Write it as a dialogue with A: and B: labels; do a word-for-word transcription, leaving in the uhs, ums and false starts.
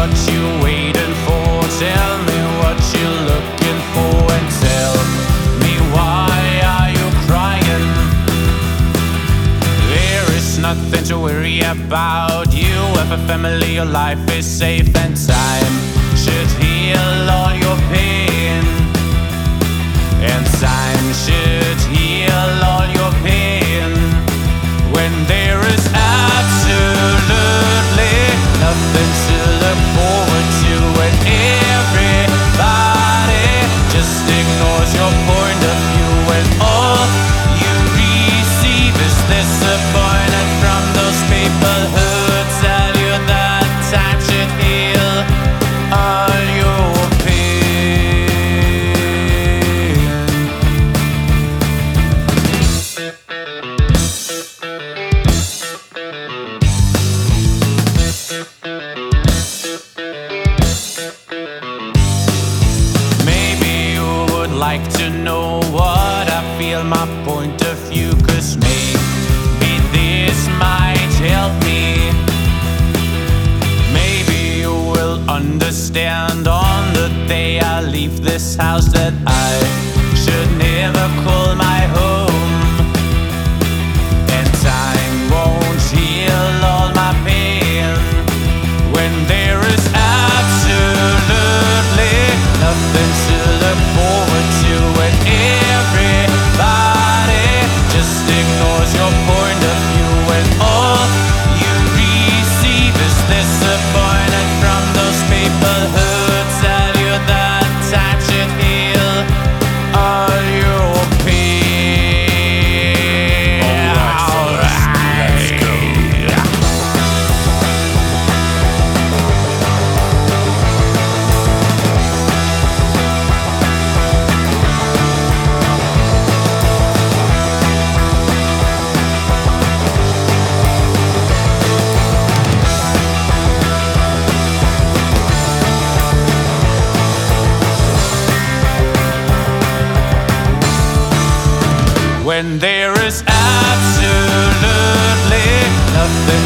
A: what you waiting for. Tell me what you're looking for, and tell me why are you crying. There is nothing to worry about. You have a family, your life is safe, and time should heal all your pain. And time should heal all your pain. When there is absolutely nothing to look forward to, and everybody just ignores your point of view, and all you receive is disappointment from those people who tell you that time should heal all your pain. Maybe you would like to know what I feel, my point of view, 'cause maybe this might help me. Maybe you will understand on the day I leave this house that I should never call my home. And time won't heal all my pain. When there is absolutely nothing to look forward to, and everybody just ignores your point of view, and all you receive is disappointment from those people who tell you that time should heal all your pain.
B: Alright, let's go.
A: When there is absolutely nothing